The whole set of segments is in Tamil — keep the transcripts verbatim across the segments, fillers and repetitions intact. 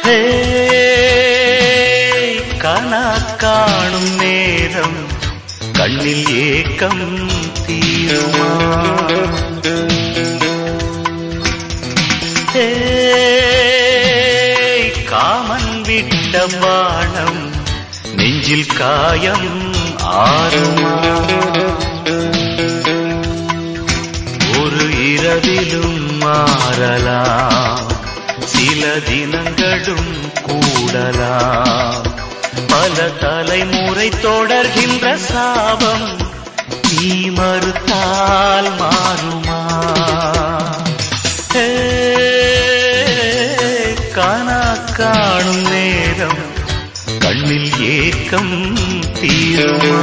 கனா காணும் நேரம் கண்ணில் ஏக்கம் தீருமா? காமன் விட்ட வானம் நெஞ்சில் காயம் ஆறுமா? ஒரு இரவிலும் மாறலாம், சில தினங்களும் கூடலாம். பல தலைமுறை தொடர்கின்ற சாபம் நீ மறுத்தால் மாறுமா? காணா காணும் நேரம் கண்ணில் ஏக்கம் தீருமா?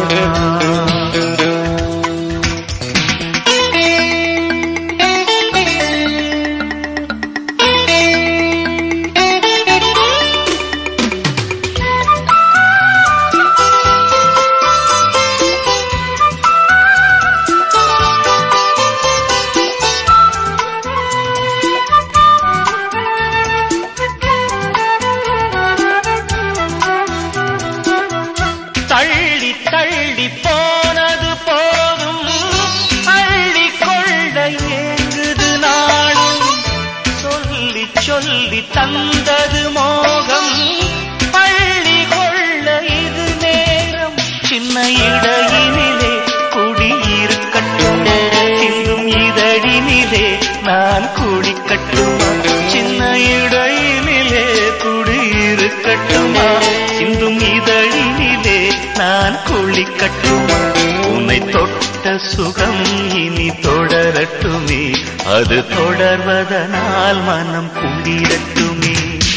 தள்ளி தள்ளி போனது போதும், அள்ளி கொள்ள ஏங்குது நாளும். சொல்லி சொல்லி தந்தது மோகம், பள்ளி கொள்ள இது நேரம். சின்ன இடையினிலே குடியிருக்கட்டும், இன்னும் இதழினிலே நான் குடிக்கட்டுமா? சின்ன இடையினிலே குடியிருக்கட்டுமா? இன்னும் இதழினிலே நான் குளிக்கட்டுமா? உன்னை தொட்ட சுகம் இனி தொடரட்டுமே, அது தொடர்வதனால் மனம் குளிரட்டுமே.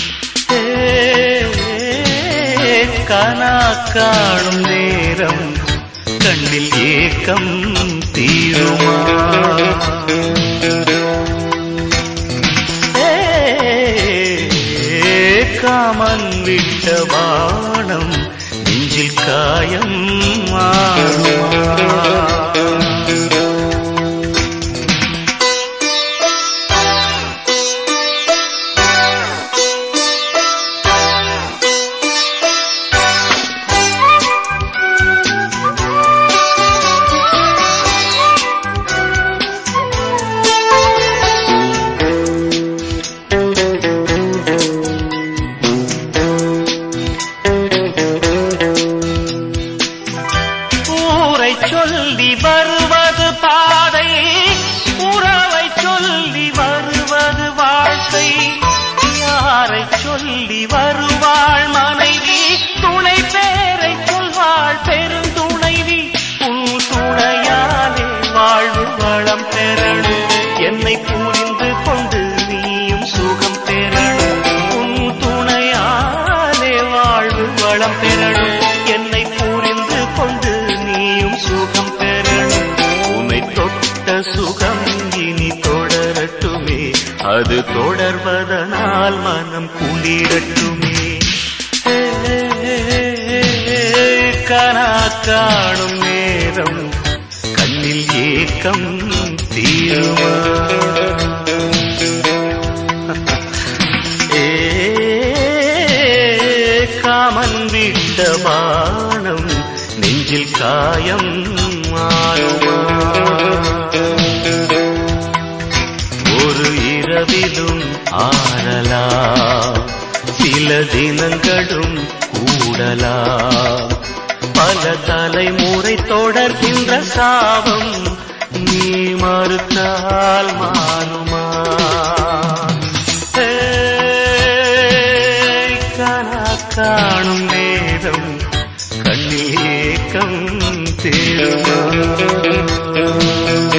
கனா காணும் நேரம் கண்ணில் ஏக்கம் தீருமா? காமன் விட்ட வானம் நெஞ்சில் காயம் ஆறுமா? சொல்லி வருவது பாதை, உறவை சொல்லி வருவது வாழ்க்கை. யாரை சொல்லி வருவாள் மனைவி, துணை பேரை சொல்வாள் பெருந்துணைவி. உன் துணையாலே வாழ்வு வளம் பெறணும், என்னை புரிந்து கொண்டு நீயும் சுகம் பெறணும். உன் துணையாலே வாழ்வு வளம் பெறணும், என்னை புரிந்து கொண்டு சுகம் பெறணும். உன்னை தொட்ட சுகம் இனி தொடரட்டுமே, அது தொடர்வதனால் மனம் குளிரட்டுமே. கனா காணும் நேரம் கண்ணில் ஏக்கம் தீருமா? காமன் விட்ட வானம் நெஞ்சில் காயம் ஆறுமா? ஒரு இரவிலும் ஆறலாம், சில தினங்களும் கூடலாம். பல தலைமுறை தொடர்கின்ற சாபம் நீ மறுத்தால் மாறுமா? கனா காணும் நேரம் கண்ணில் ஏக்கம் தீருமா?